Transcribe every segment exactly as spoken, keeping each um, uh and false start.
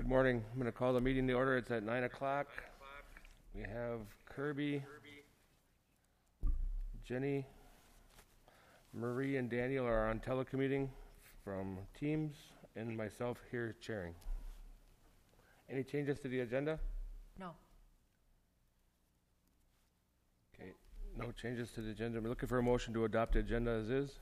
Good morning. I'm going to call the meeting to order. It's at nine o'clock. We have Kirby, Jenny, Marie, and Daniel are on telecommuting from Teams, and myself here chairing. Any changes to the agenda? No. Okay, no changes to the agenda. We're looking for a motion to adopt the agenda as is.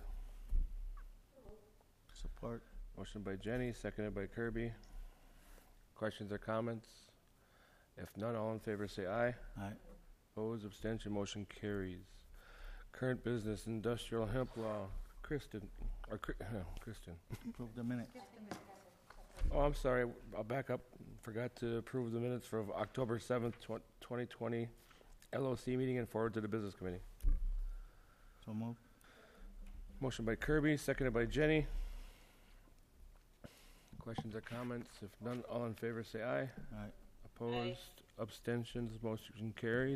Support. Motion by Jenny, seconded by Kirby. Questions or comments? If none, all in favor say aye. Aye. Opposed, abstention, motion carries. Current business, industrial hemp law. Kristen, or Kri- Kristen. Approve the minutes. Oh, I'm sorry. I'll back up. Forgot to approve the minutes for October seventh, twenty twenty L O C meeting and forward to the business committee. So moved. Motion by Kirby, seconded by Jenny. Questions or comments? If none, all in favor say aye. Aye. Opposed, abstentions, motion carries.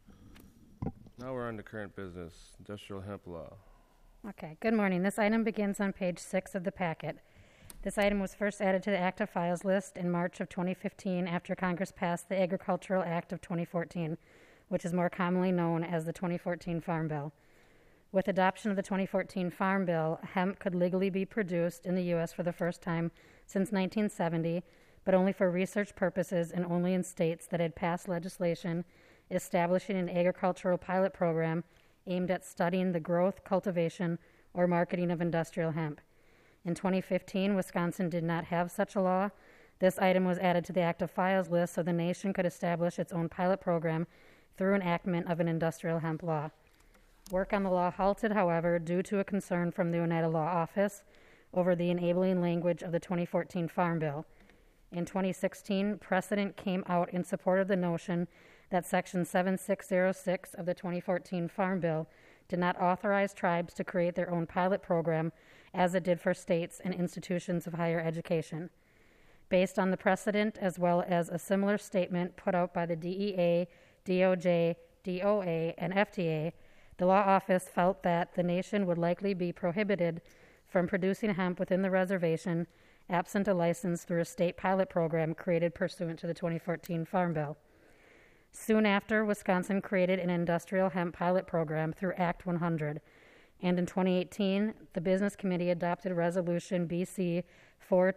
Now we're on to current business, industrial hemp law. Okay, good morning. This item begins on page six of the packet. This item was first added to the active files list in March of twenty fifteen after Congress passed the Agricultural Act of twenty fourteen, which is more commonly known as the twenty fourteen Farm Bill. With adoption of the twenty fourteen Farm Bill, hemp could legally be produced in the U S for the first time since nineteen seventy, but only for research purposes and only in states that had passed legislation establishing an agricultural pilot program aimed at studying the growth, cultivation, or marketing of industrial hemp. In twenty fifteen, Wisconsin did not have such a law. This item was added to the active files list so the nation could establish its own pilot program through enactment of an industrial hemp law. Work on the law halted, however, due to a concern from the Oneida Law Office over the enabling language of the twenty fourteen Farm Bill. In twenty sixteen, precedent came out in support of the notion that Section seven six zero six of the twenty fourteen Farm Bill did not authorize tribes to create their own pilot program as it did for states and institutions of higher education. Based on the precedent, as well as a similar statement put out by the D E A, D O J, D O A, and F D A, the law office felt that the nation would likely be prohibited from producing hemp within the reservation absent a license through a state pilot program created pursuant to the twenty fourteen Farm Bill. Soon after, Wisconsin created an industrial hemp pilot program through Act one hundred, and in twenty eighteen, the Business Committee adopted Resolution B C four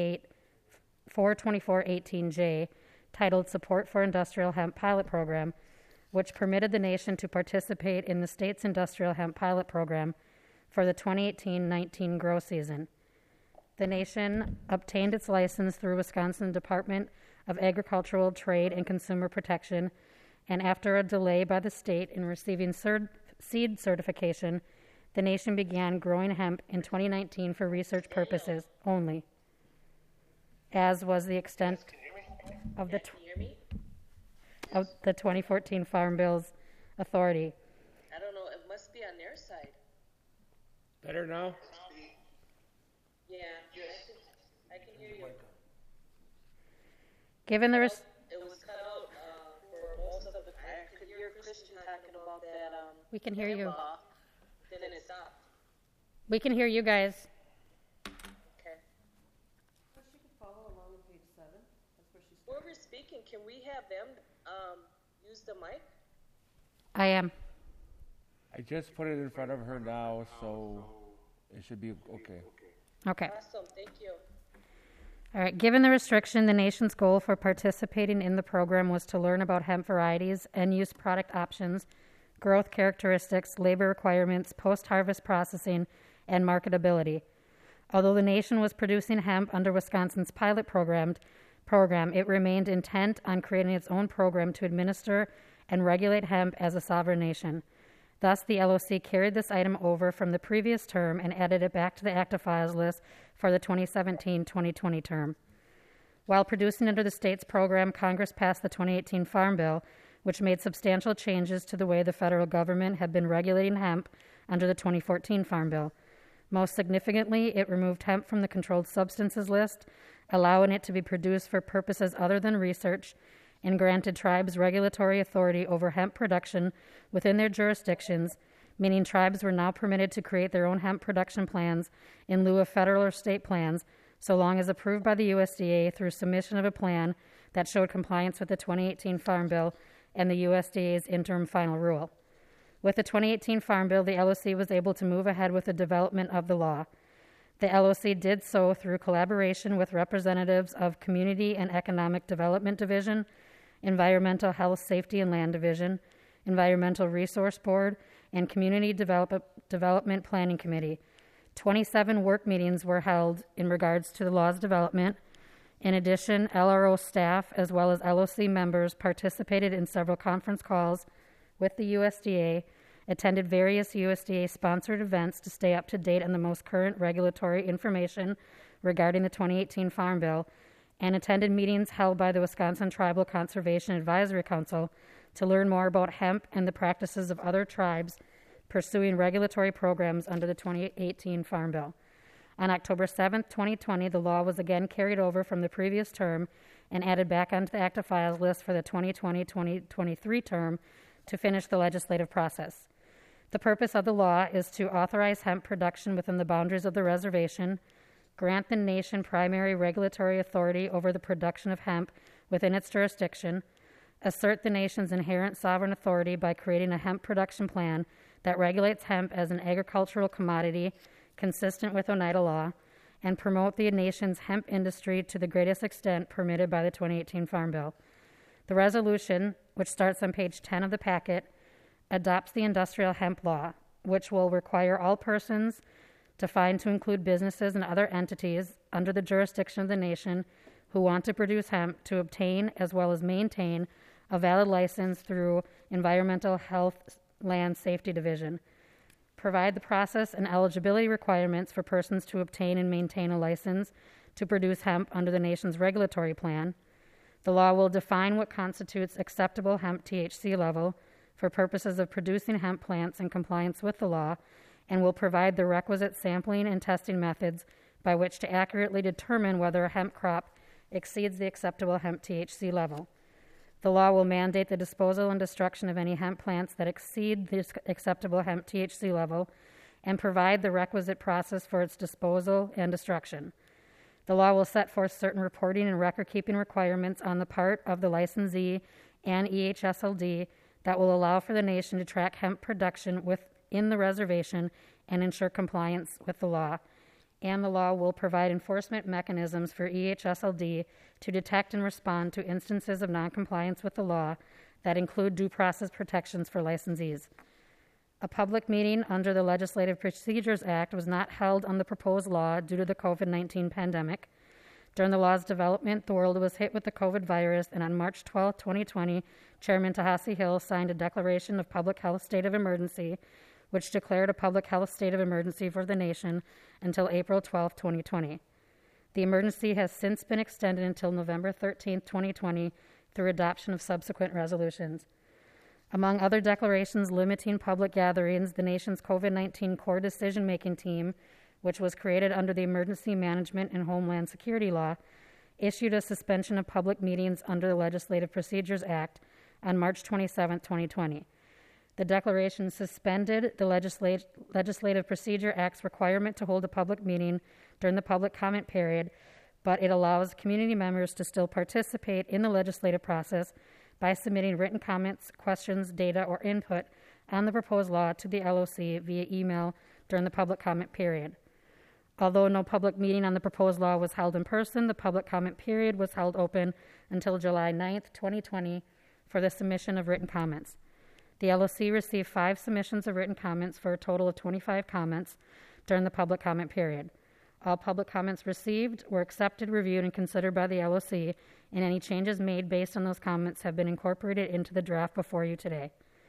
twenty-four eighteen J, titled Support for Industrial Hemp Pilot Program, which permitted the nation to participate in the state's industrial hemp pilot program for the twenty eighteen nineteen grow season. The nation obtained its license through Wisconsin Department of Agricultural, Trade, and Consumer Protection, and after a delay by the state in receiving cert- seed certification, the nation began growing hemp in twenty nineteen for research purposes only, as was the extent of the, tw- of the twenty fourteen Farm Bill's authority. I don't know. It must be on their side. Better now? Yeah. Yes. I can, I can hear you. Given the res- It was cut out uh, for most of the. I could hear Christian talking about that. Um, we can hear you. law. Then it stopped. We can hear you guys. Okay. Well, she can follow along on page seven. That's where she's. Whoever's speaking, can we have them um, use the mic? I am. I just put it in front of her now, so it should be okay. Okay. Awesome. Thank you. All right. Given the restriction, the nation's goal for participating in the program was to learn about hemp varieties, end-use product options, growth characteristics, labor requirements, post-harvest processing, and marketability. Although the nation was producing hemp under Wisconsin's pilot program, program, it remained intent on creating its own program to administer and regulate hemp as a sovereign nation. Thus, the L O C carried this item over from the previous term and added it back to the active files list for the twenty seventeen twenty twenty term. While producing under the state's program, Congress passed the twenty eighteen Farm Bill, which made substantial changes to the way the federal government had been regulating hemp under the twenty fourteen Farm Bill. Most significantly, it removed hemp from the controlled substances list, allowing it to be produced for purposes other than research, and granted tribes regulatory authority over hemp production within their jurisdictions, meaning tribes were now permitted to create their own hemp production plans in lieu of federal or state plans, so long as approved by the U S D A through submission of a plan that showed compliance with the twenty eighteen Farm Bill and the U S D A's interim final rule. With the twenty eighteen Farm Bill, the L O C was able to move ahead with the development of the law. The L O C did so through collaboration with representatives of Community and Economic Development Division, Environmental Health, Safety and Land Division, Environmental Resource Board, and Community Develop- Development Planning Committee. twenty-seven work meetings were held in regards to the law's development. In addition, L R O staff as well as L O C members participated in several conference calls with the U S D A, attended various U S D A-sponsored events to stay up to date on the most current regulatory information regarding the twenty eighteen Farm Bill, and attended meetings held by the Wisconsin Tribal Conservation Advisory Council to learn more about hemp and the practices of other tribes pursuing regulatory programs under the twenty eighteen Farm Bill. On October seventh, twenty twenty, the law was again carried over from the previous term and added back onto the active files list for the twenty twenty to twenty twenty-three term to finish the legislative process. The purpose of the law is to authorize hemp production within the boundaries of the reservation, grant the nation primary regulatory authority over the production of hemp within its jurisdiction, assert the nation's inherent sovereign authority by creating a hemp production plan that regulates hemp as an agricultural commodity consistent with Oneida law, and promote the nation's hemp industry to the greatest extent permitted by the twenty eighteen Farm Bill. The resolution, which starts on page ten of the packet, adopts the industrial hemp law, which will require all persons, defined to include businesses and other entities under the jurisdiction of the nation who want to produce hemp, to obtain as well as maintain a valid license through Environmental Health Land Safety Division. Provide the process and eligibility requirements for persons to obtain and maintain a license to produce hemp under the nation's regulatory plan. The law will define what constitutes acceptable hemp T H C level for purposes of producing hemp plants in compliance with the law, and will provide the requisite sampling and testing methods by which to accurately determine whether a hemp crop exceeds the acceptable hemp T H C level. The law will mandate the disposal and destruction of any hemp plants that exceed the acceptable hemp T H C level, and provide the requisite process for its disposal and destruction. The law will set forth certain reporting and record-keeping requirements on the part of the licensee and E H S L D that will allow for the nation to track hemp production within the reservation and ensure compliance with the law. And the law will provide enforcement mechanisms for E H S L D to detect and respond to instances of noncompliance with the law that include due process protections for licensees. A public meeting under the Legislative Procedures Act was not held on the proposed law due to the COVID nineteen pandemic. During the law's development, the world was hit with the COVID virus, and on March twelfth, twenty twenty, Chairman Tahasi Hill signed a declaration of public health state of emergency, which declared a public health state of emergency for the nation until April twelfth, twenty twenty. The emergency has since been extended until November thirteenth, twenty twenty, through adoption of subsequent resolutions. Among other declarations limiting public gatherings, the nation's COVID nineteen core decision-making team, which was created under the Emergency Management and Homeland Security Law, issued a suspension of public meetings under the Legislative Procedures Act on March twenty-seventh, twenty twenty. The declaration suspended the Legislat- Legislative Procedure Act's requirement to hold a public meeting during the public comment period, but it allows community members to still participate in the legislative process by submitting written comments, questions, data, or input on the proposed law to the L O C via email during the public comment period. Although no public meeting on the proposed law was held in person, the public comment period was held open until July ninth, twenty twenty, for the submission of written comments. The L O C received five submissions of written comments for a total of twenty-five comments during the public comment period. All public comments received were accepted, reviewed, and considered by the L O C, and any changes made based on those comments have been incorporated into the draft before you today.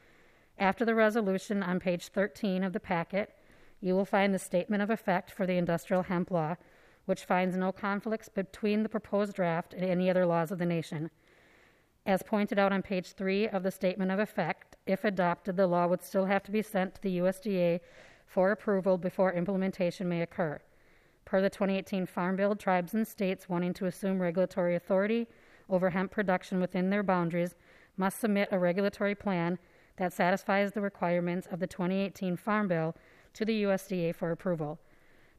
After the resolution on page thirteen of the packet, you will find the statement of effect for the industrial hemp law, which finds no conflicts between the proposed draft and any other laws of the nation. As pointed out on page three of the statement of effect, if adopted, the law would still have to be sent to the U S D A for approval before implementation may occur. Per the twenty eighteen Farm Bill, tribes and states wanting to assume regulatory authority over hemp production within their boundaries must submit a regulatory plan that satisfies the requirements of the twenty eighteen Farm Bill to the U S D A for approval.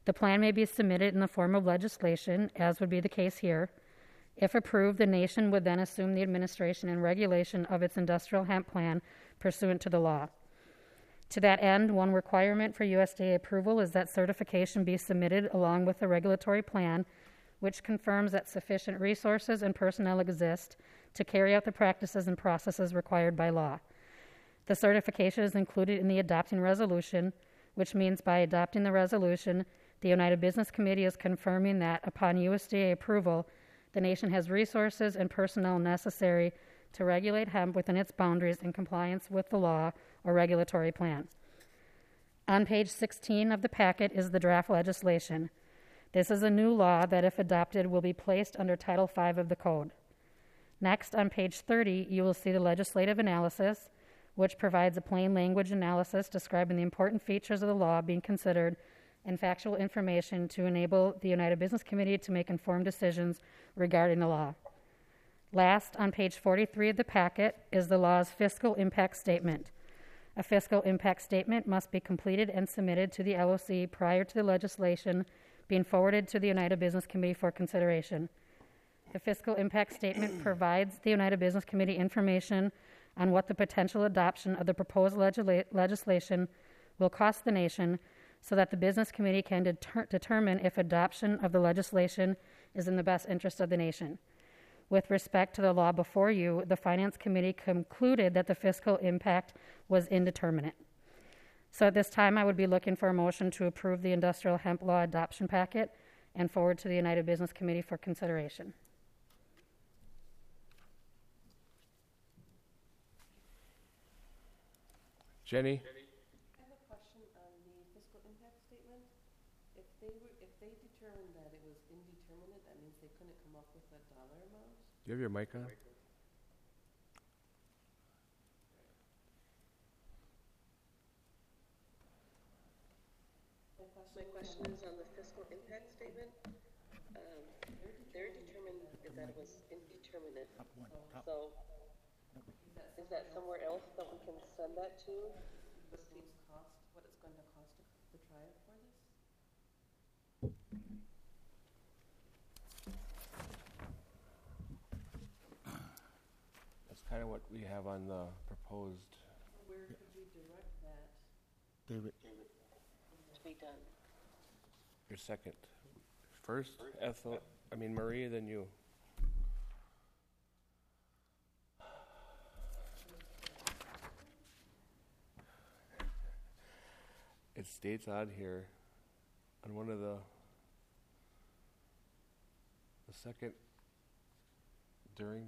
The plan may be submitted in the form of legislation, as would be the case here. If approved, the nation would then assume the administration and regulation of its industrial hemp plan pursuant to the law. To that end, one requirement for U S D A approval is that certification be submitted along with the regulatory plan, which confirms that sufficient resources and personnel exist to carry out the practices and processes required by law. The certification is included in the adopting resolution, which means by adopting the resolution, the United Business Committee is confirming that upon U S D A approval, the nation has resources and personnel necessary to regulate hemp within its boundaries in compliance with the law or regulatory plan. On page sixteen of the packet is the draft legislation. This is a new law that, if adopted, will be placed under Title five of the Code. Next, on page thirty, you will see the legislative analysis, which provides a plain language analysis describing the important features of the law being considered and factual information to enable the United Business Committee to make informed decisions regarding the law. Last, on page forty-three of the packet, is the law's fiscal impact statement. A fiscal impact statement must be completed and submitted to the L O C prior to the legislation being forwarded to the United Business Committee for consideration. The fiscal impact statement provides the United Business Committee information on what the potential adoption of the proposed legisla- legislation will cost the nation, so that the Business Committee can deter- determine if adoption of the legislation is in the best interest of the nation. With respect to the law before you, the Finance Committee concluded that the fiscal impact was indeterminate. So at this time, I would be looking for a motion to approve the industrial hemp law adoption packet and forward to the United Business Committee for consideration. Jenny? I have a question on the fiscal impact statement. If they were, if they determined that it was indeterminate, that means they couldn't come up with a dollar amount? Do you have your mic on? My question is on the fiscal impact statement. Um, they're determined that it was indeterminate. Top one, top. So is that somewhere else that we can send that to? What it's cost, what it's going to cost to try it for this? That's kind of what we have on the proposed. Where could we direct that? David, To be done. Your second. First, Ethel, I mean Marie, then you. It states on here, on one of the, the second, during,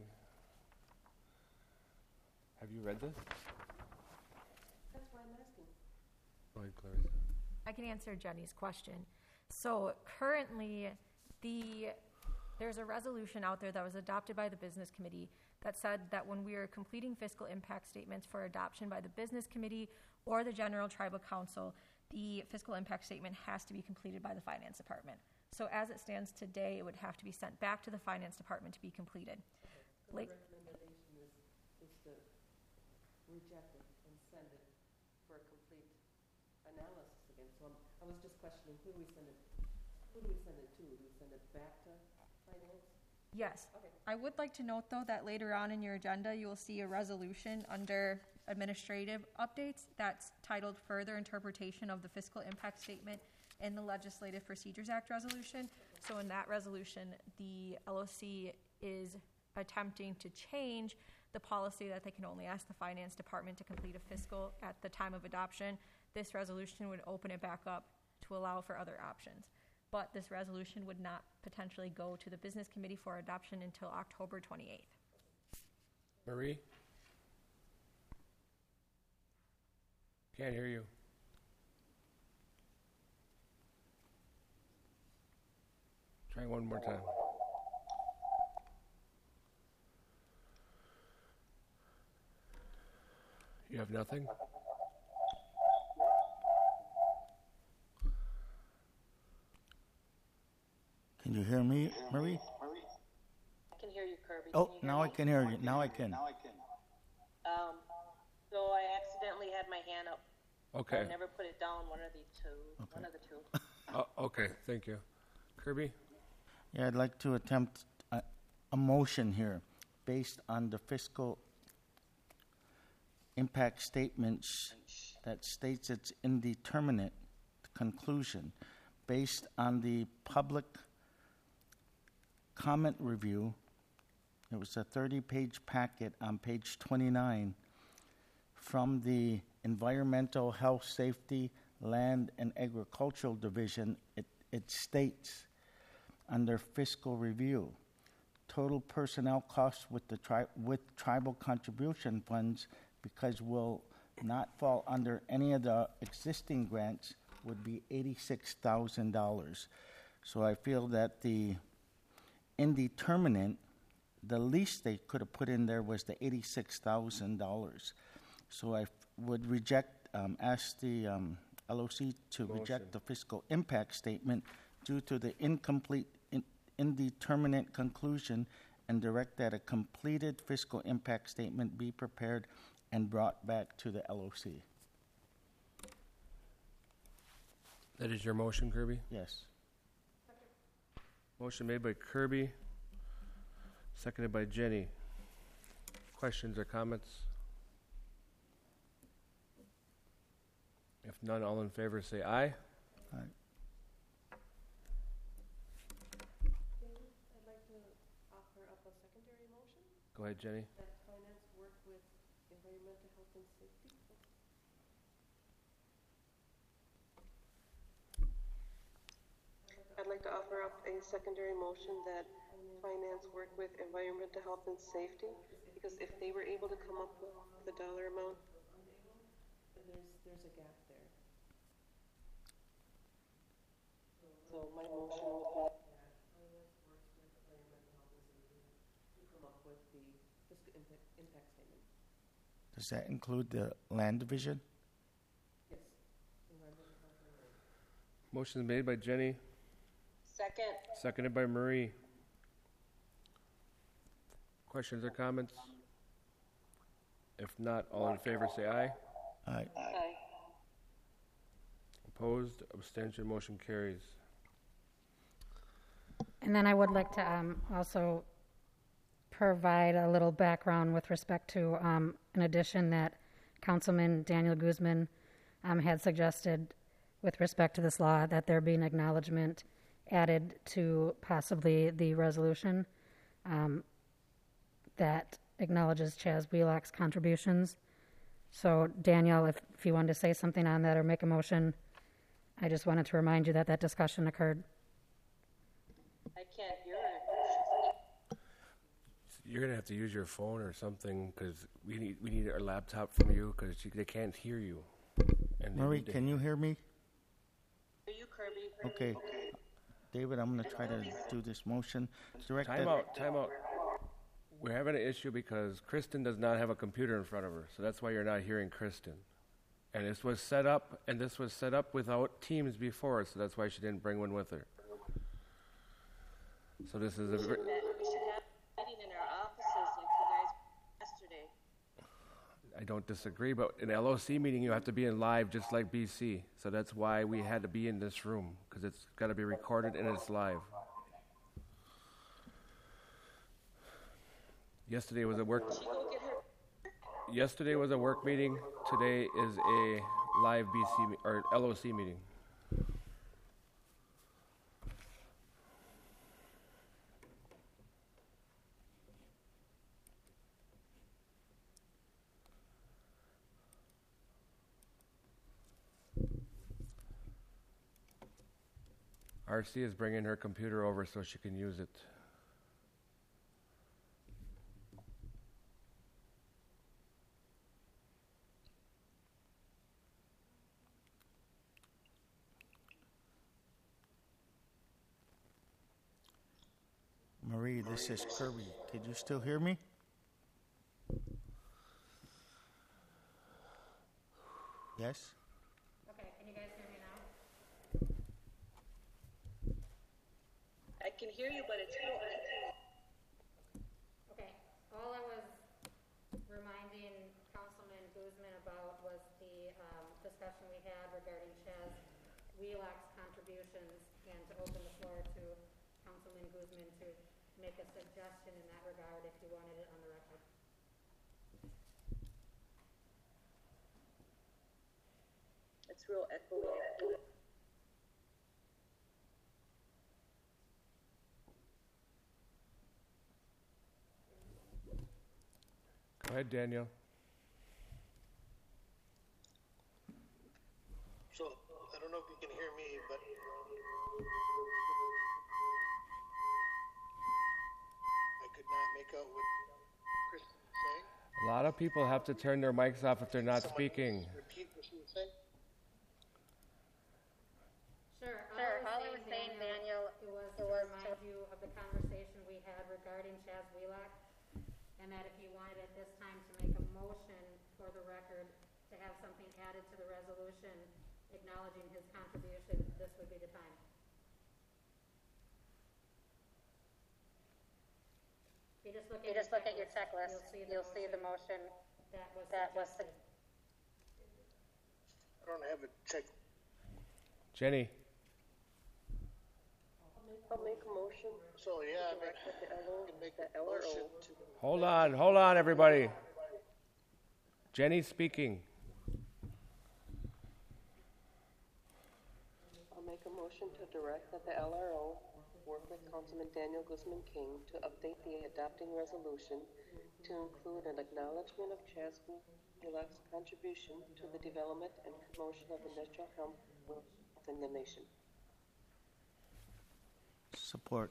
have you read this? That's why I'm asking. Go ahead, Clarissa. I can answer Jenny's question. So currently, the there's a resolution out there that was adopted by the Business Committee that said that when we are completing fiscal impact statements for adoption by the Business Committee or the General Tribal Council, the fiscal impact statement has to be completed by the Finance Department. So as it stands today, it would have to be sent back to the Finance Department to be completed. So Like- the recommendation is, is to reject it and send it for a complete analysis again. So I'm, I was just questioning, who do we send it, who do we send it to? Do we send it back to finance? Yes. Okay. I would like to note, though, that later on in your agenda, you will see a resolution under administrative updates that's titled Further Interpretation of the Fiscal Impact Statement in the Legislative Procedures Act resolution. So in that resolution, the L O C is attempting to change the policy that they can only ask the Finance Department to complete a fiscal at the time of adoption. This resolution would open it back up to allow for other options. But this resolution would not potentially go to the Business Committee for adoption until October twenty-eighth. Marie? Can't hear you. Try one more time. You have nothing? can you hear me, Marie? I can hear you, Kirby. Oh, Can you hear now I me? can hear you. Now I can. Um, so I accidentally had my hand up. Okay. I never put it down, one of the two, one Okay. of the two. Oh, okay, thank you. Kirby? Yeah, I'd like to attempt a, a motion here based on the fiscal impact statements that states it's indeterminate conclusion based on the public comment review. It was a thirty-page packet on page twenty-nine from the Environmental Health, Safety, Land, and Agricultural Division. It, it states under fiscal review, total personnel costs with the tri- with tribal contribution funds, because will not fall under any of the existing grants, would be eighty-six thousand dollars. So I feel that the indeterminate, the least they could have put in there was the eighty-six thousand dollars. So I f- would reject, um, ask the um, L O C to Motion. reject the fiscal impact statement due to the incomplete, in- indeterminate conclusion, and direct that a completed fiscal impact statement be prepared and brought back to the L O C. That is your motion, Kirby? Yes. Motion made by Kirby, seconded by Jenny. Questions or comments? If none, all in favor say aye. Aye. I'd like to offer up a secondary motion Go ahead, Jenny. that finance work with environmental health and safety. I'd like to offer up a secondary motion that finance work with environmental health and safety, because if they were able to come up with the dollar amount, There's, there's a gap there. so my motion would be Finance works with environmental health and safety to come up with the fiscal impact, impact statement. Does that include the land division? Yes. Environmental health and land. Motion made by Jenny, second. seconded by Marie. Questions or comments? If not, all in favor say aye. Aye. Aye. Opposed, abstention, motion carries. And then I would like to um, also provide a little background with respect to um, an addition that Councilman Daniel Guzman um, had suggested with respect to this law, that there be an acknowledgement added to possibly the resolution um, that acknowledges Chaz Wheelock's contributions. So, Daniel, if, if you wanted to say something on that or make a motion, I just wanted to remind you that that discussion occurred. I can't hear it. You're gonna have to use your phone or something, because we need we need our laptop from you, because they can't hear you. And they Marie, need to- can you hear me? Hear you, Kirby? Okay. David, I'm going to try to do this motion. Direct Time that- out, time out. We're having an issue because Kristen does not have a computer in front of her, so that's why you're not hearing Kristen. And this was set up, and this was set up without Teams before, so that's why she didn't bring one with her. So this is a, ver- We should have a meeting in our offices like you guys yesterday. I don't disagree, but an L O C meeting, you have to be in live just like B C. So that's why we had to be in this room, because it's got to be recorded and it's live. Yesterday was a work. She go get her. Yesterday was a work meeting. Today is a live B C me- or L O C meeting. R C is bringing her computer over so she can use it. Marie, this is Kirby. Can you still hear me? Yes? Okay, can you guys hear me now? I can hear you, but it's quiet. Okay, all I was reminding Councilman Guzman about was the um, discussion we had regarding Chaz Wheelock's contributions and to open the floor to Councilman Guzman to make a suggestion in that regard if you wanted it on the record. It's real echoey. Go ahead, Daniel. So, I don't know if you can hear me, but I could not make out what Kristen was saying. A lot of people have to turn their mics off if they're not Someone speaking. Repeat what she was saying. Sure. Sure, all I was saying, Daniel, It was it to was remind to- you of the conversation we had regarding Chaz Wheelock, and that if you wanted at this time to make a motion for the record to have something added to the resolution acknowledging his contribution, this would be the time. If you just look you at just look at your checklist, you'll see the motion motion that was that was suggested. I don't have a check. Jenny, I'll make a motion So, yeah, I mean, direct that the L O, I can make the a L R motion O to, hold on, hold on, everybody. Jenny's speaking. I'll make a motion to direct that the L R O work with Councilman Daniel Guzman King to update the adopting resolution to include an acknowledgement of Chaz Wheelock's contribution to the development and promotion of industrial health within the nation. Support.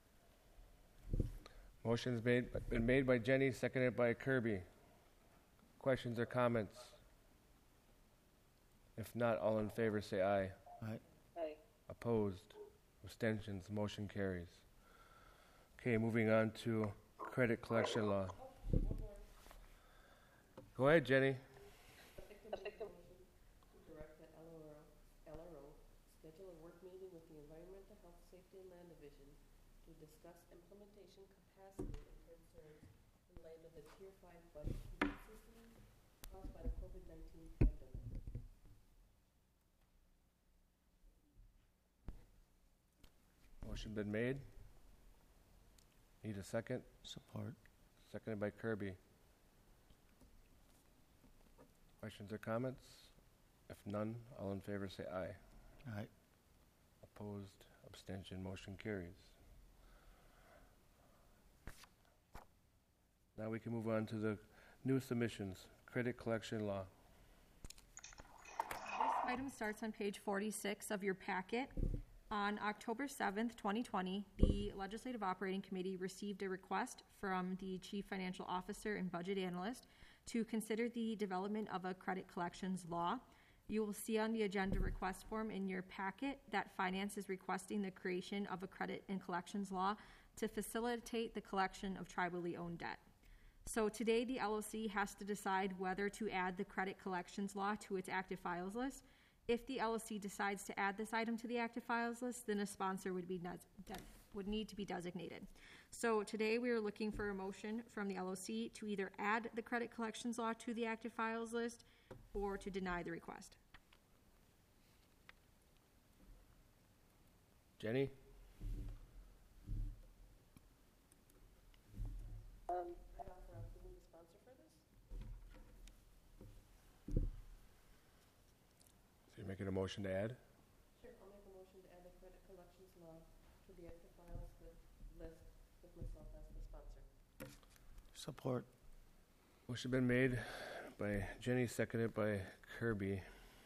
Motion's made, been made by Jenny, seconded by Kirby. Questions or comments? If not, all in favor say aye. Aye. Aye. Opposed? Abstentions? Motion carries. Okay, moving on to credit collection law. Go ahead, Jenny. Effective To direct the L R O, L R O schedule a work meeting with the Environmental Health, Safety and Land Division to discuss implementation capacity and concerns in light of the Tier five budget inconsistencies caused by the COVID nineteen pandemic. Motion been made. Need a second? Support. Seconded by Kirby. Questions or comments? If none, all in favor say aye. Aye. Opposed? Abstention? Motion carries. Now we can move on to the new submissions, credit collection law. This item starts on page forty-six of your packet. On October seventh, twenty twenty, the Legislative Operating Committee received a request from the Chief Financial Officer and Budget Analyst to consider the development of a credit collections law. You will see on the agenda request form in your packet that Finance is requesting the creation of a credit and collections law to facilitate the collection of tribally owned debt. So today, the L O C has to decide whether to add the credit collections law to its active files list. If the L O C decides to add this item to the active files list, then a sponsor would be des- de- would need to be designated. So today, we are looking for a motion from the L O C to either add the credit collections law to the active files list or to deny the request. Jenny? Um, I'd offer up to be the sponsor for this. So you're making a motion to add? Sure, I'll make a motion to add the credit collections law to the active files with- list with myself as the sponsor. Support. Motion been made by Jenny, seconded by Kirby.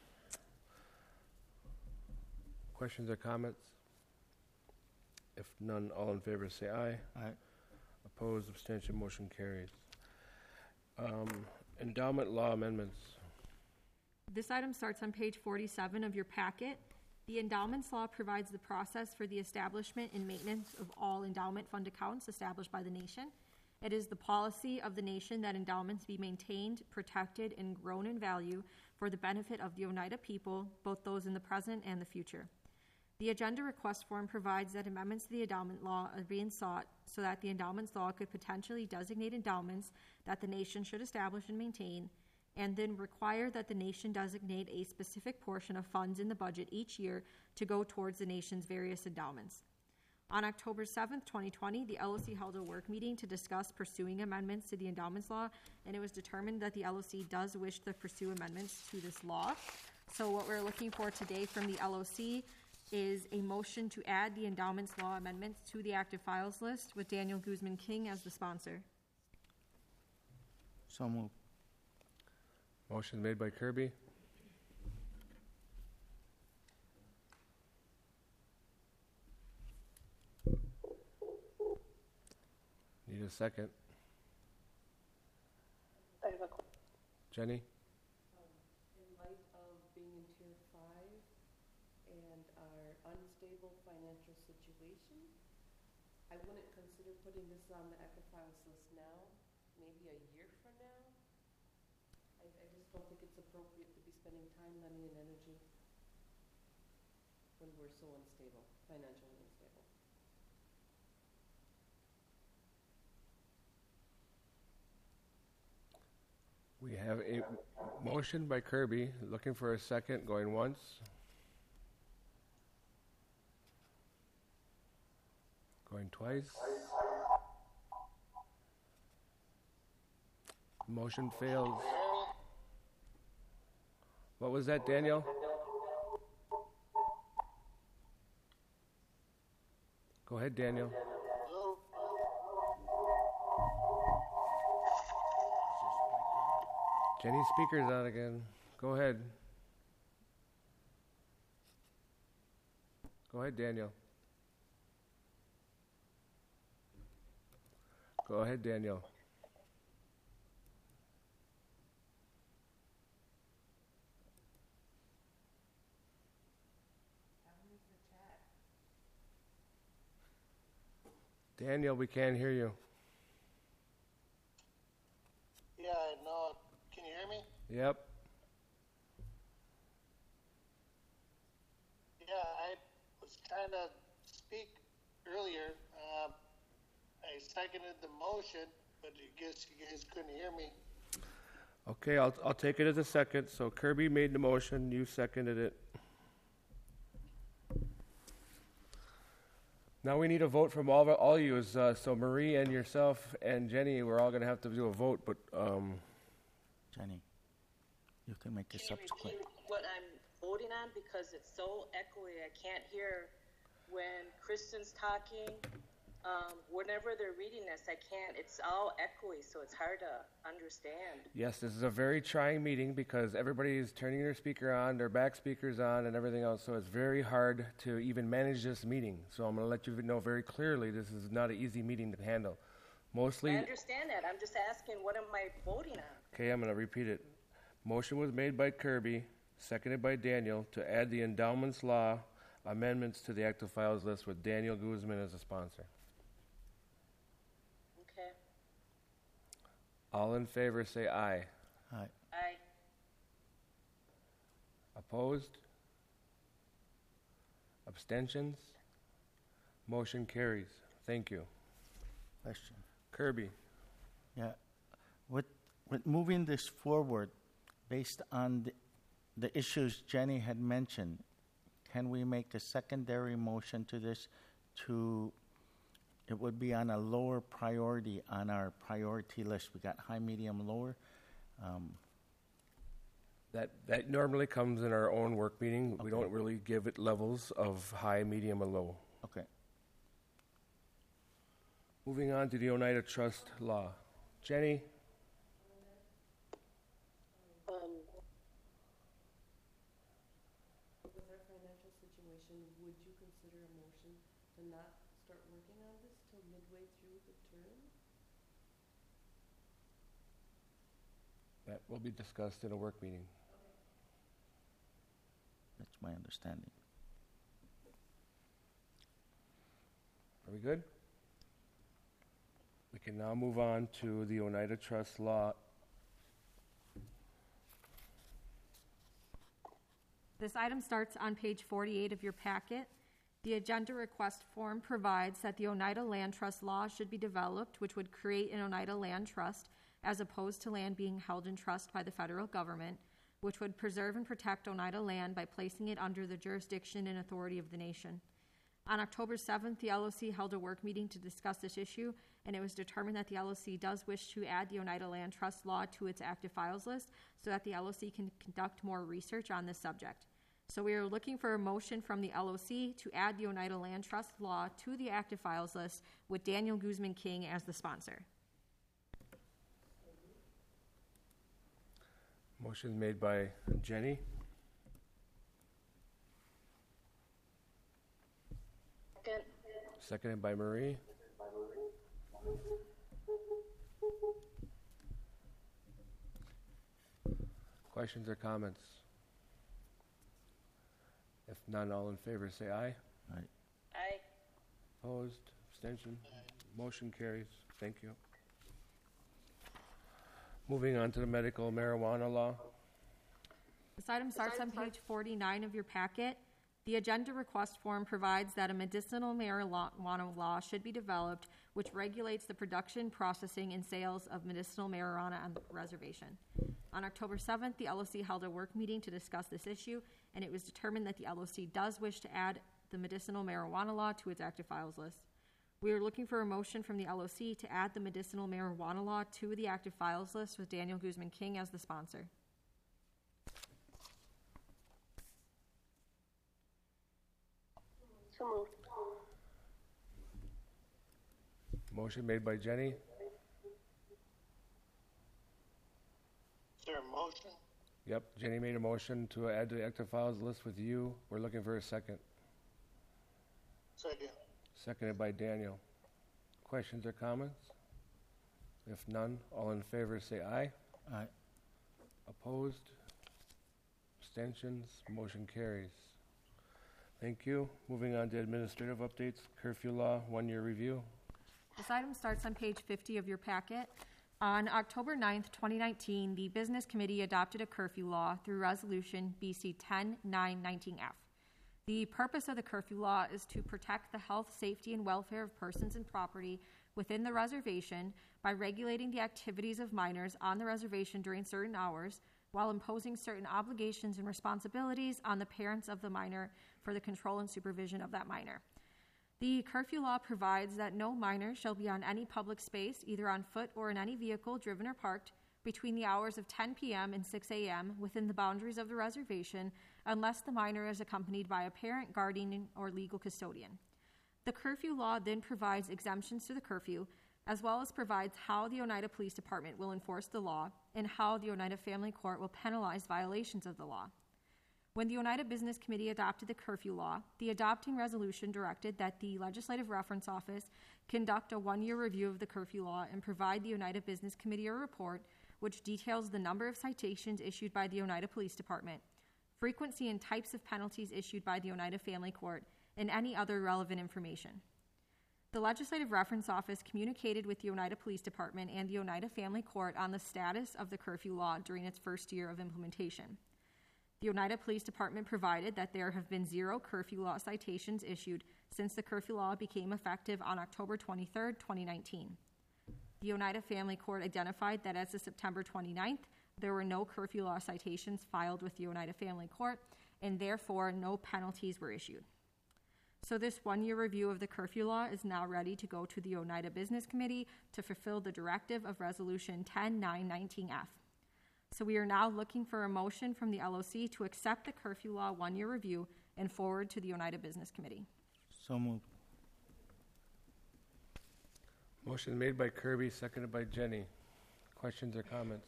Questions or comments? If none, all in favor say aye. Aye. Opposed, abstention, motion carries. Um, endowment law amendments. This item starts on page forty-seven of your packet. The endowments law provides the process for the establishment and maintenance of all endowment fund accounts established by the nation. It is the policy of the nation that endowments be maintained, protected, and grown in value for the benefit of the Oneida people, both those in the present and the future. The agenda request form provides that amendments to the endowment law are being sought so that the endowments law could potentially designate endowments that the nation should establish and maintain, and then require that the nation designate a specific portion of funds in the budget each year to go towards the nation's various endowments. On October seventh, twenty twenty, the L O C held a work meeting to discuss pursuing amendments to the endowments law, and it was determined that the L O C does wish to pursue amendments to this law. So what we're looking for today from the L O C is a motion to add the endowments law amendments to the active files list with Daniel Guzman King as the sponsor. So moved. Motion made by Kirby. Need a second. I have a question. Jenny? In light of being in tier five and our unstable financial situation, I wouldn't consider putting this on the active files list now, maybe a year from now. I, I just don't think it's appropriate to be spending time, money, and energy when we're so unstable, financially unstable. We have a motion by Kirby, looking for a second, going once. Going twice. Motion fails. What was that, Daniel? Go ahead, Daniel. Hello? Jenny's speaker's on again. Go ahead. Go ahead, Daniel. Go ahead, Daniel. Daniel, we can't hear you. Yeah, no, can you hear me? Yep. Yeah, I was trying to speak earlier. Um, I seconded the motion, but I guess you guys couldn't hear me. Okay, I'll I'll take it as a second. So Kirby made the motion, you seconded it. Now we need a vote from all of all you. Uh, so Marie and yourself and Jenny, we're all going to have to do a vote. But um, Jenny, you can make a Can you subsequent. repeat what I'm voting on, because it's so echoey? I can't hear when Kristen's talking. Um, whenever they're reading this, I can't. It's all echoey, so it's hard to understand. yes, this is a very trying meeting because everybody is turning their speaker on, their back speakers on, and everything else. So it's very hard to even manage this meeting. So I'm going to let you know very clearly this is not an easy meeting to handle. Mostly. I understand that. I'm just asking, what am I voting on? Okay, I'm going to repeat it. Motion was made by Kirby, seconded by Daniel, to add the endowments law amendments to the active files list with Daniel Guzman as a sponsor. Okay. All in favor say aye. Aye. I, Opposed? Abstentions? Motion carries. Thank you. Question. Kirby. Yeah. With, with moving this forward, based on the, the issues Jenny had mentioned, can we make a secondary motion to this to, it would be on a lower priority on our priority list? We got high, medium, lower. Um, That that normally comes in our own work meeting. We Okay. don't really give it levels of high, medium, and low. okay. Moving on to the Oneida Trust Law. Jenny? Um, With our financial situation, would you consider a motion to not start working on this till midway through the term? That will be discussed in a work meeting. That's my understanding. Are we good? We can now move on to the Oneida Trust Law. This item starts on page forty-eight of your packet. The agenda request form provides that the Oneida Land Trust Law should be developed, which would create an Oneida Land Trust as opposed to land being held in trust by the federal government, which would preserve and protect Oneida land by placing it under the jurisdiction and authority of the nation. On October seventh, the L O C held a work meeting to discuss this issue, and it was determined that the L O C does wish to add the Oneida Land Trust Law to its active files list so that the L O C can conduct more research on this subject. So we are looking for a motion from the L O C to add the Oneida Land Trust Law to the active files list with Daniel Guzman King as the sponsor. Motion made by Jenny, Second. seconded by Marie. Questions or comments? If none, all in favor say aye. Aye. Opposed? Abstention? Motion carries. Thank you. Moving on to the medical marijuana law. This item starts on page forty-nine of your packet. The agenda request form provides that a medicinal marijuana law should be developed which regulates the production, processing, and sales of medicinal marijuana on the reservation. On October seventh, the L O C held a work meeting to discuss this issue, and it was determined that the L O C does wish to add the medicinal marijuana law to its active files list. We are looking for a motion from the L O C to add the medicinal marijuana law to the active files list with Daniel Guzman King as the sponsor. So moved. Motion made by Jenny, Is there a motion? Yep, Jenny made a motion to add to the active files list with you. We're looking for a second. Second. Seconded by Daniel. Questions or comments? If none, all in favor say aye. Aye. Opposed? Abstentions? Motion carries. Thank you. Moving on to administrative updates. Curfew law, one-year review. This item starts on page fifty of your packet. On October ninth, twenty nineteen, the Business Committee adopted a curfew law through Resolution B C ten nine nineteen F. The purpose of the curfew law is to protect the health, safety, and welfare of persons and property within the reservation by regulating the activities of minors on the reservation during certain hours, while imposing certain obligations and responsibilities on the parents of the minor for the control and supervision of that minor. The curfew law provides that no minor shall be on any public space, either on foot or in any vehicle driven or parked, between the hours of ten p.m. and six a.m. within the boundaries of the reservation, unless the minor is accompanied by a parent, guardian, or legal custodian. The curfew law then provides exemptions to the curfew, as well as provides how the Oneida Police Department will enforce the law and how the Oneida Family Court will penalize violations of the law. When the Oneida Business Committee adopted the curfew law, the adopting resolution directed that the Legislative Reference Office conduct a one-year review of the curfew law and provide the Oneida Business Committee a report which details the number of citations issued by the Oneida Police Department, frequency and types of penalties issued by the Oneida Family Court, and any other relevant information. The Legislative Reference Office communicated with the Oneida Police Department and the Oneida Family Court on the status of the curfew law during its first year of implementation. The Oneida Police Department provided that there have been zero curfew law citations issued since the curfew law became effective on October twenty-third, twenty nineteen. The Oneida Family Court identified that as of September twenty-ninth, there were no curfew law citations filed with the Oneida Family Court, and therefore no penalties were issued. So this one-year review of the curfew law is now ready to go to the Oneida Business Committee to fulfill the directive of Resolution ten nine nineteen F. So we are now looking for a motion from the L O C to accept the curfew law one-year review and forward to the Oneida Business Committee. So moved. Motion made by Kirby, seconded by Jenny. Questions or comments?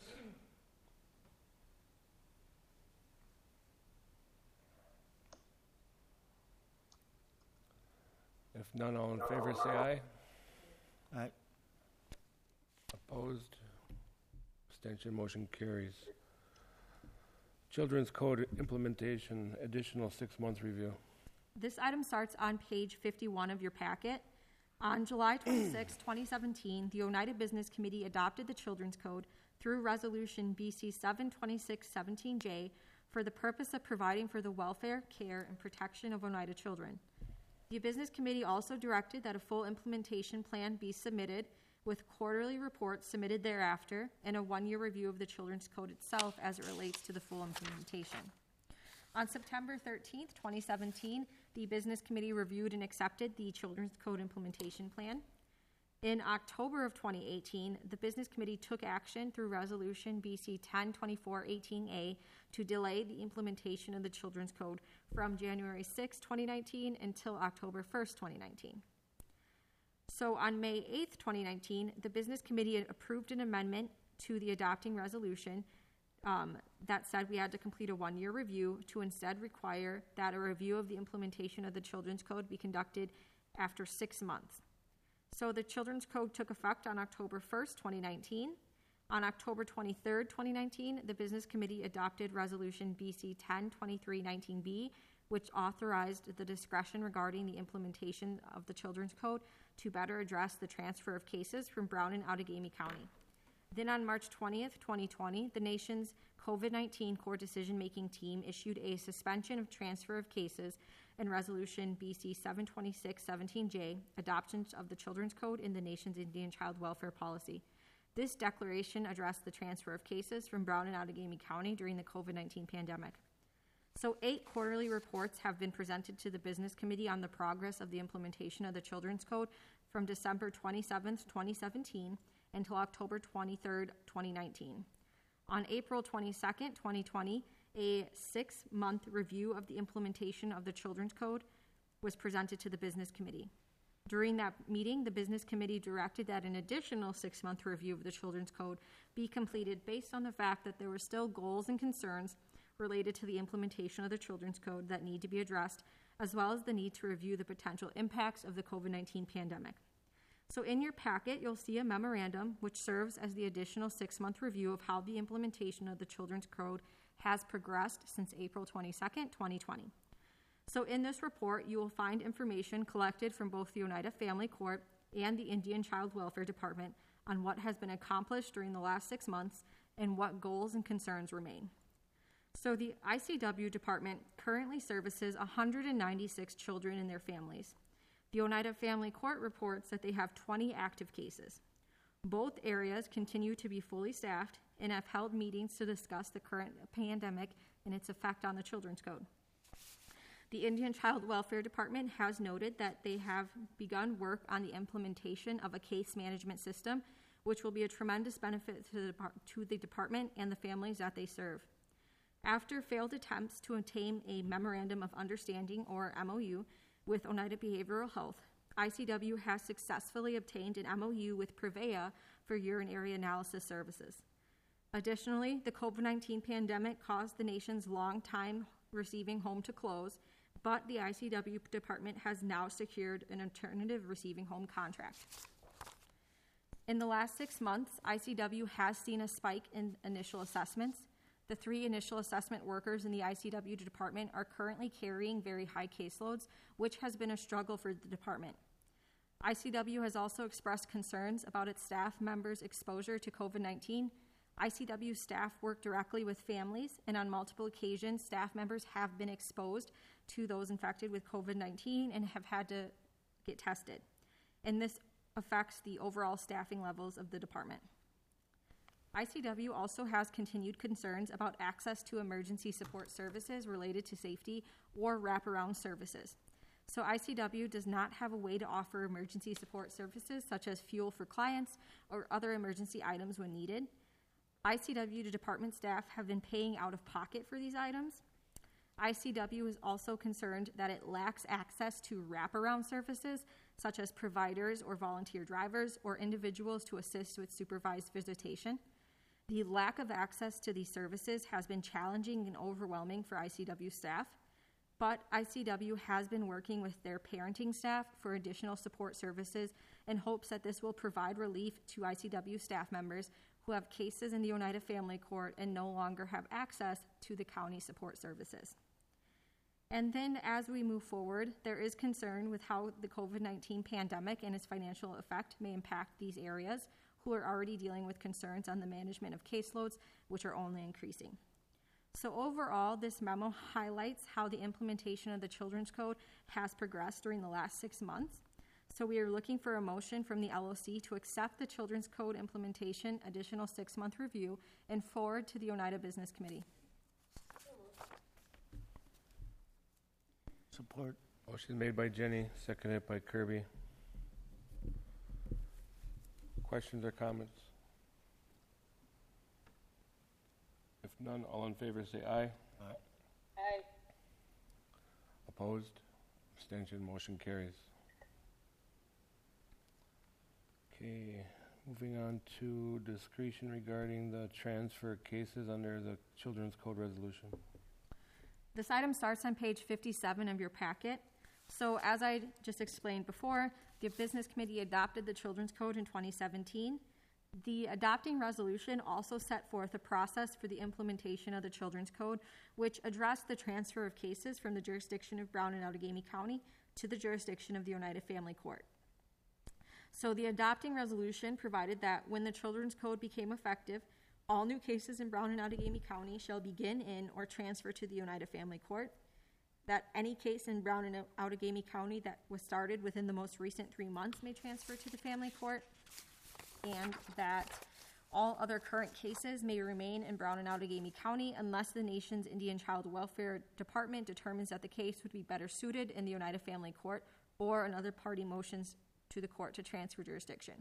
If none, all in favor say aye. Aye. Opposed? Abstention, motion carries. Children's Code Implementation, additional six-month review. This item starts on page fifty-one of your packet. On July twenty-sixth, twenty seventeen, the Oneida Business Committee adopted the Children's Code through Resolution B C seven twenty-six seventeen J for the purpose of providing for the welfare, care, and protection of Oneida children. The Business Committee also directed that a full implementation plan be submitted with quarterly reports submitted thereafter, and a one-year review of the Children's Code itself as it relates to the full implementation. On September thirteenth, twenty seventeen, the Business Committee reviewed and accepted the Children's Code Implementation Plan. In October of twenty eighteen, the Business Committee took action through Resolution B C ten twenty-four eighteen A to delay the implementation of the Children's Code from January sixth, twenty nineteen until October first, twenty nineteen. So on May eighth, twenty nineteen, the Business Committee approved an amendment to the adopting resolution um, that said we had to complete a one-year review to instead require that a review of the implementation of the Children's Code be conducted after six months. So the Children's Code took effect on October first, twenty nineteen. On October twenty-third, twenty nineteen, the Business Committee adopted Resolution B C ten twenty-three nineteen B, which authorized the discretion regarding the implementation of the Children's Code to better address the transfer of cases from Brown and Outagamie County. Then on March twentieth, twenty twenty, the nation's COVID nineteen core decision-making team issued a suspension of transfer of cases and Resolution B C seven twenty-six seventeen J, adoption of the Children's Code in the nation's Indian Child Welfare Policy. This declaration addressed the transfer of cases from Brown and Outagamie County during the COVID nineteen pandemic. So eight quarterly reports have been presented to the Business Committee on the progress of the implementation of the Children's Code from December twenty-seventh, twenty seventeen until October twenty-third, twenty nineteen. On April twenty-second, twenty twenty, a six-month review of the implementation of the Children's Code was presented to the Business Committee. During that meeting, the Business Committee directed that an additional six-month review of the Children's Code be completed based on the fact that there were still goals and concerns related to the implementation of the Children's Code that need to be addressed, as well as the need to review the potential impacts of the COVID nineteen pandemic. So in your packet, you'll see a memorandum which serves as the additional six-month review of how the implementation of the Children's Code has progressed since April twenty-second, twenty twenty. So in this report, you will find information collected from both the Oneida Family Court and the Indian Child Welfare Department on what has been accomplished during the last six months and what goals and concerns remain. So the I C W department currently services one hundred ninety-six children and their families. The Oneida Family Court reports that they have twenty active cases. Both areas continue to be fully staffed and have held meetings to discuss the current pandemic and its effect on the Children's Code. The Indian Child Welfare Department has noted that they have begun work on the implementation of a case management system, which will be a tremendous benefit to the, depart- to the department and the families that they serve. After failed attempts to obtain a Memorandum of Understanding, or M O U, with Oneida Behavioral Health, I C W has successfully obtained an M O U with Prevea for urinary analysis services. Additionally, the COVID nineteen pandemic caused the nation's long-time receiving home to close, but the I C W department has now secured an alternative receiving home contract. In the last six months, I C W has seen a spike in initial assessments. The three initial assessment workers in the I C W department are currently carrying very high caseloads, which has been a struggle for the department. I C W has also expressed concerns about its staff members' exposure to COVID nineteen. I C W staff work directly with families, and on multiple occasions, staff members have been exposed to those infected with COVID nineteen and have had to get tested. And this affects the overall staffing levels of the department. I C W also has continued concerns about access to emergency support services related to safety or wraparound services. So I C W does not have a way to offer emergency support services such as fuel for clients or other emergency items when needed. I C W department staff have been paying out of pocket for these items. I C W is also concerned that it lacks access to wraparound services such as providers or volunteer drivers or individuals to assist with supervised visitation. The lack of access to these services has been challenging and overwhelming for I C W staff, but I C W has been working with their parenting staff for additional support services in hopes that this will provide relief to I C W staff members who have cases in the Oneida Family Court and no longer have access to the county support services. And then as we move forward, there is concern with how the COVID nineteen pandemic and its financial effect may impact these areas, who are already dealing with concerns on the management of caseloads, which are only increasing. So overall, this memo highlights how the implementation of the Children's Code has progressed during the last six months. So we are looking for a motion from the L O C to accept the Children's Code Implementation Additional Six-Month Review and forward to the Oneida Business Committee. Support. Motion made by Jenny, seconded by Kirby. Questions or comments? If none, all in favor say aye. Aye. Opposed? Abstention, motion carries. Okay, moving on to discretion regarding the transfer cases under the Children's Code Resolution. This item starts on page fifty-seven of your packet. So as I just explained before, the Business Committee adopted the Children's Code in twenty seventeen. The adopting resolution also set forth a process for the implementation of the Children's Code, which addressed the transfer of cases from the jurisdiction of Brown and Outagamie County to the jurisdiction of the Oneida Family Court. So the adopting resolution provided that when the Children's Code became effective, all new cases in Brown and Outagamie County shall begin in or transfer to the Oneida Family Court, that any case in Brown and Outagamie County that was started within the most recent three months may transfer to the Family Court, and that all other current cases may remain in Brown and Outagamie County unless the nation's Indian Child Welfare Department determines that the case would be better suited in the Oneida Family Court or another party motions to the court to transfer jurisdiction.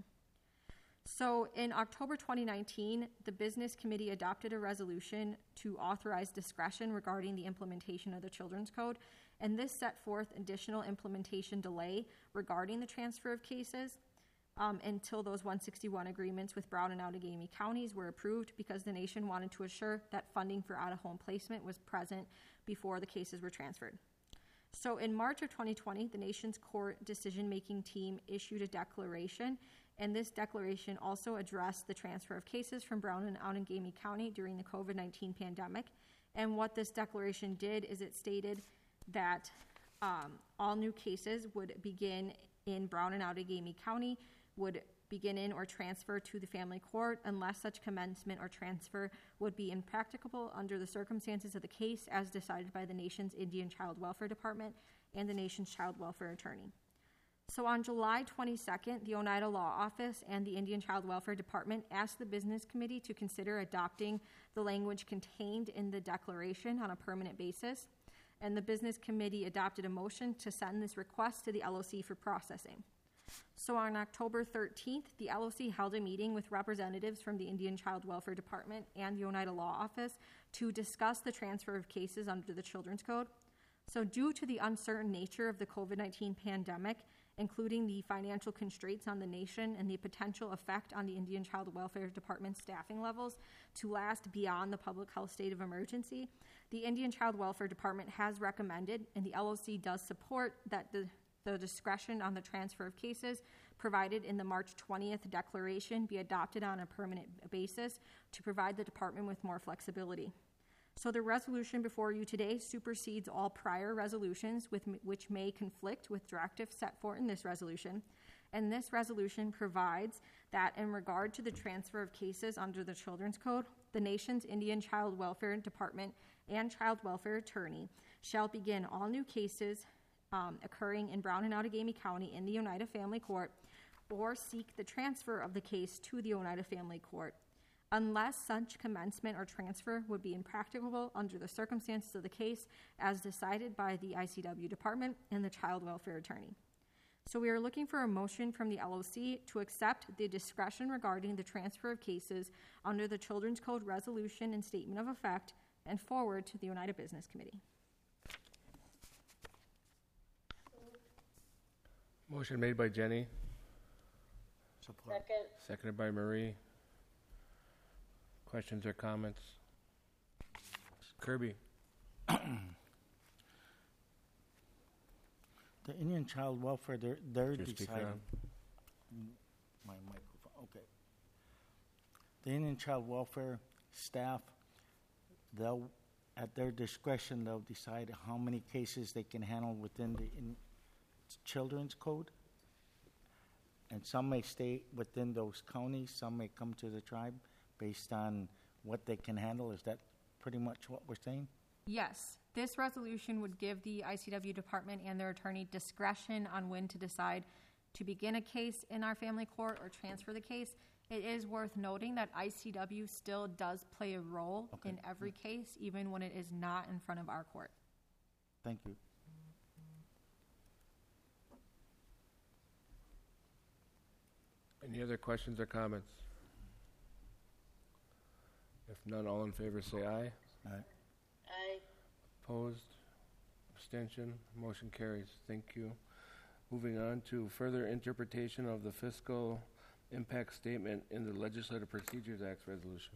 So in October twenty nineteen, the Business Committee adopted a resolution to authorize discretion regarding the implementation of the Children's Code, and this set forth additional implementation delay regarding the transfer of cases um, until those one sixty-one agreements with Brown and Outagamie counties were approved, because the nation wanted to assure that funding for out-of-home placement was present before the cases were transferred. So in March of twenty twenty, the nation's court decision-making team issued a declaration, and this declaration also addressed the transfer of cases from Brown and Outagamie County during the COVID nineteen pandemic. And what this declaration did is it stated that um, all new cases would begin in Brown and Outagamie County, would begin in or transfer to the family court unless such commencement or transfer would be impracticable under the circumstances of the case as decided by the nation's Indian Child Welfare Department and the nation's child welfare attorney. So on July twenty-second, the Oneida Law Office and the Indian Child Welfare Department asked the Business Committee to consider adopting the language contained in the declaration on a permanent basis, and the Business Committee adopted a motion to send this request to the L O C for processing. So on October thirteenth, the L O C held a meeting with representatives from the Indian Child Welfare Department and the Oneida Law Office to discuss the transfer of cases under the Children's Code. So due to the uncertain nature of the COVID nineteen pandemic, including the financial constraints on the nation and the potential effect on the Indian Child Welfare Department's staffing levels to last beyond the public health state of emergency, the Indian Child Welfare Department has recommended, and the L O C does support, that the, the discretion on the transfer of cases provided in the March twentieth declaration be adopted on a permanent basis to provide the department with more flexibility. So the resolution before you today supersedes all prior resolutions with m- which may conflict with directives set forth in this resolution. And this resolution provides that in regard to the transfer of cases under the Children's Code, the nation's Indian Child Welfare Department and Child Welfare Attorney shall begin all new cases um, occurring in Brown and Outagamie County in the Oneida Family Court, or seek the transfer of the case to the Oneida Family Court, unless such commencement or transfer would be impracticable under the circumstances of the case as decided by the I C W Department and the Child Welfare Attorney. So we are looking for a motion from the L O C to accept the discretion regarding the transfer of cases under the Children's Code Resolution and Statement of Effect and forward to the Oneida Business Committee. Motion made by Jenny, Support. Second. seconded by Marie. Questions or comments? Kirby? The Indian Child Welfare, they're, they're Your speaker deciding. on? My microphone, okay. The Indian Child Welfare staff, they'll, at their discretion, they'll decide how many cases they can handle within the in, Children's Code. And some may stay within those counties, some may come to the tribe based on what they can handle. Is that pretty much what we're saying? Yes, this resolution would give the I C W Department and their attorney discretion on when to decide to begin a case in our family court or transfer the case, it is worth noting that I C W still does play a role Okay. in every case, even when it is not in front of our court. Thank you. Any other questions or comments? If none, all in favor say aye. All right. I, Opposed? Abstention? Motion carries. Thank you. Moving on to further interpretation of the fiscal impact statement in the Legislative Procedures Act resolution.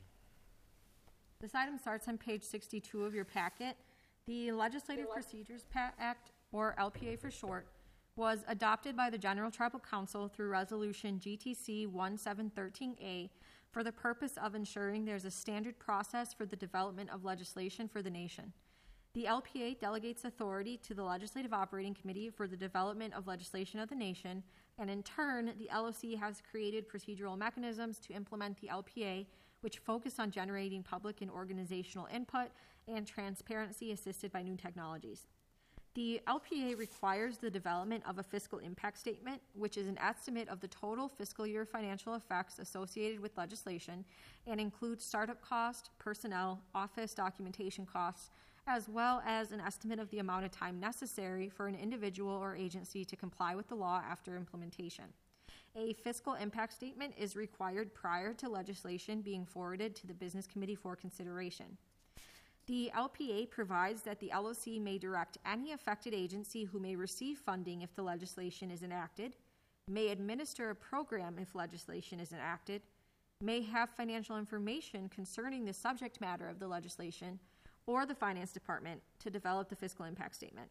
This item starts on page sixty-two of your packet. The Legislative Procedures Pa- Act, or L P A for short, was adopted by the General Tribal Council through Resolution G T C seventeen thirteen A for the purpose of ensuring there's a standard process for the development of legislation for the nation. The L P A delegates authority to the Legislative Operating Committee for the development of legislation of the nation, and in turn, the L O C has created procedural mechanisms to implement the L P A, which focus on generating public and organizational input and transparency assisted by new technologies. The L P A requires the development of a fiscal impact statement, which is an estimate of the total fiscal year financial effects associated with legislation and includes startup cost, personnel, office documentation costs, as well as an estimate of the amount of time necessary for an individual or agency to comply with the law after implementation. A fiscal impact statement is required prior to legislation being forwarded to the Business Committee for consideration. The L P A provides that the L O C may direct any affected agency who may receive funding if the legislation is enacted, may administer a program if legislation is enacted, may have financial information concerning the subject matter of the legislation, or the Finance Department to develop the fiscal impact statement.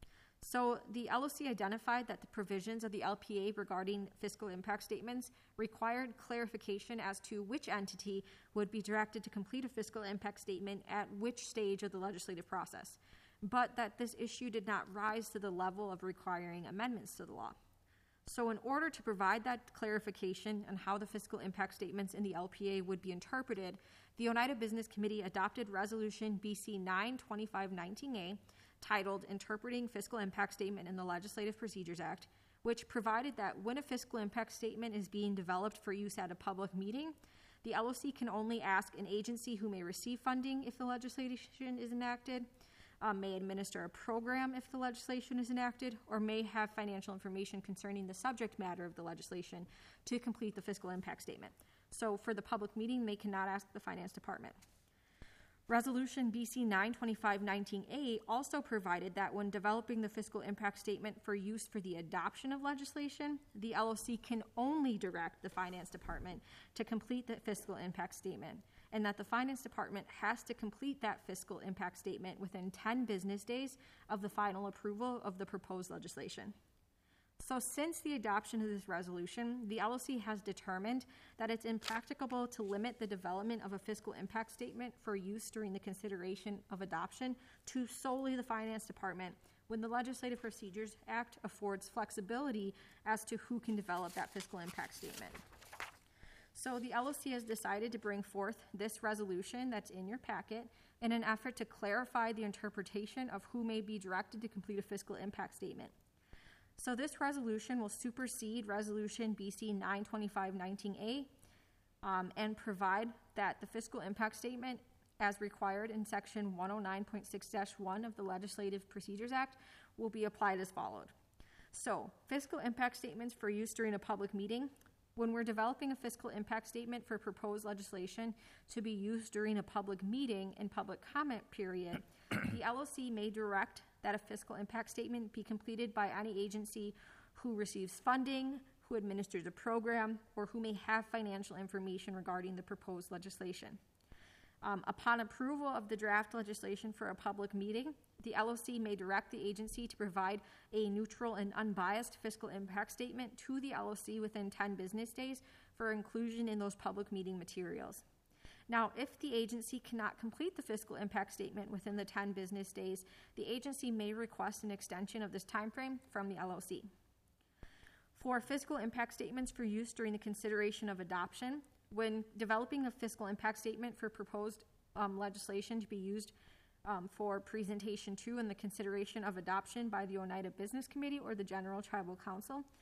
So the L O C identified that the provisions of the L P A regarding fiscal impact statements required clarification as to which entity would be directed to complete a fiscal impact statement at which stage of the legislative process, but that this issue did not rise to the level of requiring amendments to the law. So in order to provide that clarification on how the fiscal impact statements in the L P A would be interpreted, the Oneida Business Committee adopted Resolution B C nine twenty-five nineteen A, titled Interpreting Fiscal Impact Statement in the Legislative Procedures Act, which provided that when a fiscal impact statement is being developed for use at a public meeting, the L O C can only ask an agency who may receive funding if the legislation is enacted, um, may administer a program if the legislation is enacted, or may have financial information concerning the subject matter of the legislation to complete the fiscal impact statement. So for the public meeting, they cannot ask the Finance Department. Resolution B C nine twenty-five nineteen A also provided that when developing the fiscal impact statement for use for the adoption of legislation, the L O C can only direct the Finance Department to complete the fiscal impact statement, and that the Finance Department has to complete that fiscal impact statement within ten business days of the final approval of the proposed legislation. So since the adoption of this resolution, the L O C has determined that it's impracticable to limit the development of a fiscal impact statement for use during the consideration of adoption to solely the Finance Department when the Legislative Procedures Act affords flexibility as to who can develop that fiscal impact statement. So the L O C has decided to bring forth this resolution that's in your packet in an effort to clarify the interpretation of who may be directed to complete a fiscal impact statement. So this resolution will supersede Resolution B C nine twenty-five nineteen A um, and provide that the fiscal impact statement, as required in Section one oh nine point six dash one of the Legislative Procedures Act, will be applied as followed. So fiscal impact statements for use during a public meeting. When we're developing a fiscal impact statement for proposed legislation to be used during a public meeting and public comment period, the L O C may direct that a fiscal impact statement be completed by any agency who receives funding, who administers a program, or who may have financial information regarding the proposed legislation. Um, upon approval of the draft legislation for a public meeting, the L O C may direct the agency to provide a neutral and unbiased fiscal impact statement to the L O C within ten business days for inclusion in those public meeting materials. Now, if the agency cannot complete the fiscal impact statement within the ten business days, the agency may request an extension of this timeframe from the L O C. For fiscal impact statements for use during the consideration of adoption, when developing a fiscal impact statement for proposed um, legislation to be used um, for presentation to and the consideration of adoption by the Oneida Business Committee or the General Tribal Council,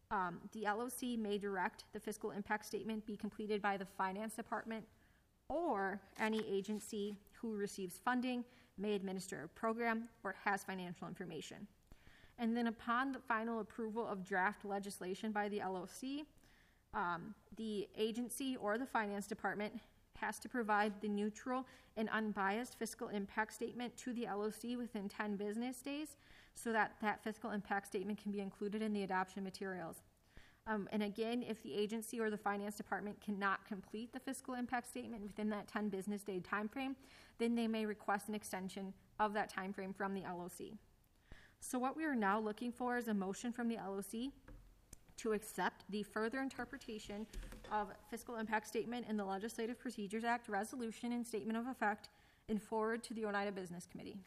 Um, the L O C may direct the fiscal impact statement be completed by the Finance Department or any agency who receives funding, may administer a program, or has financial information. And then upon the final approval of draft legislation by the L O C, um, the agency or the Finance Department has to provide the neutral and unbiased fiscal impact statement to the L O C within ten business days so that that fiscal impact statement can be included in the adoption materials. Um, and again, if the agency or the Finance Department cannot complete the fiscal impact statement within that ten business day timeframe, then they may request an extension of that timeframe from the L O C. So what we are now looking for is a motion from the L O C to accept the further interpretation of fiscal impact statement in the Legislative Procedures Act resolution and statement of effect and forward to the Oneida Business Committee.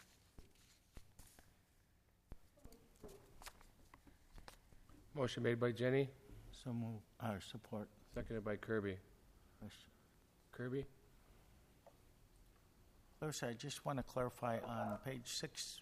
Motion made by Jenny, So move, uh, support. seconded by Kirby. Question. Kirby? Clarissa, I just want to clarify on page six.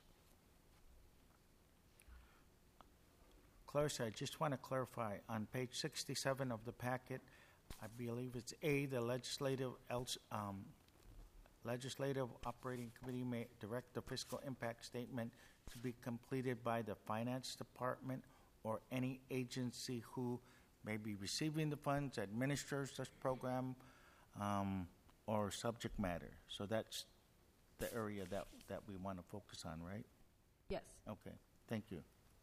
Clarissa, I just want to clarify on page sixty-seven of the packet, I believe it's A, the legislative, else, um, legislative operating committee may direct the fiscal impact statement to be completed by the finance department or any agency who may be receiving the funds, administers this program, um, or subject matter. So that's the area that, that we want to focus on, right? Yes. Okay, thank you.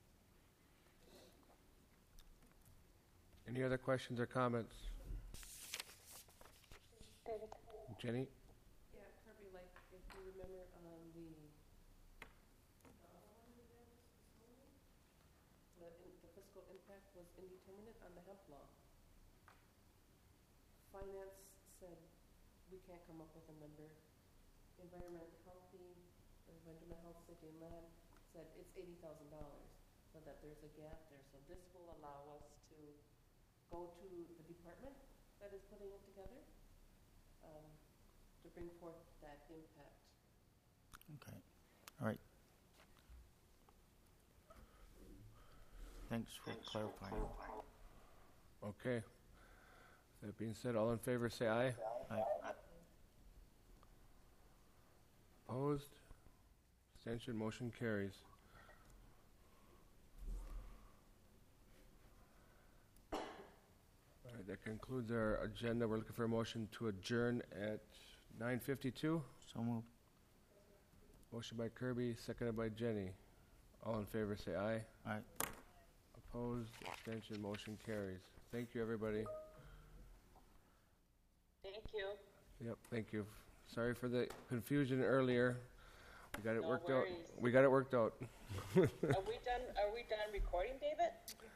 Any other questions or comments? David? Jenny? Yeah, Kirby, like, if you remember on the, the, in- the fiscal impact was indeterminate on the hemp law. Finance said, we can't come up with a number. Environment Healthy, Environmental Health, City and Land said it's eighty thousand dollars, so that there's a gap there. So this will allow us to go to the department that is putting it together, um, to bring forth that impact. Okay, all right. Thanks for clarifying. Okay. That being said, all in favor say aye. Aye. Opposed? Abstention, motion carries. All right, that concludes our agenda. We're looking for a motion to adjourn at nine fifty-two. So moved. Motion by Kirby, seconded by Jenny. All in favor say aye. Aye. Opposed? Abstention, motion carries. Thank you, everybody. Thank you. Yep, thank you. Sorry for the confusion earlier. We got it No worked worries. out. We got it worked out. Are we done, are we done recording, David?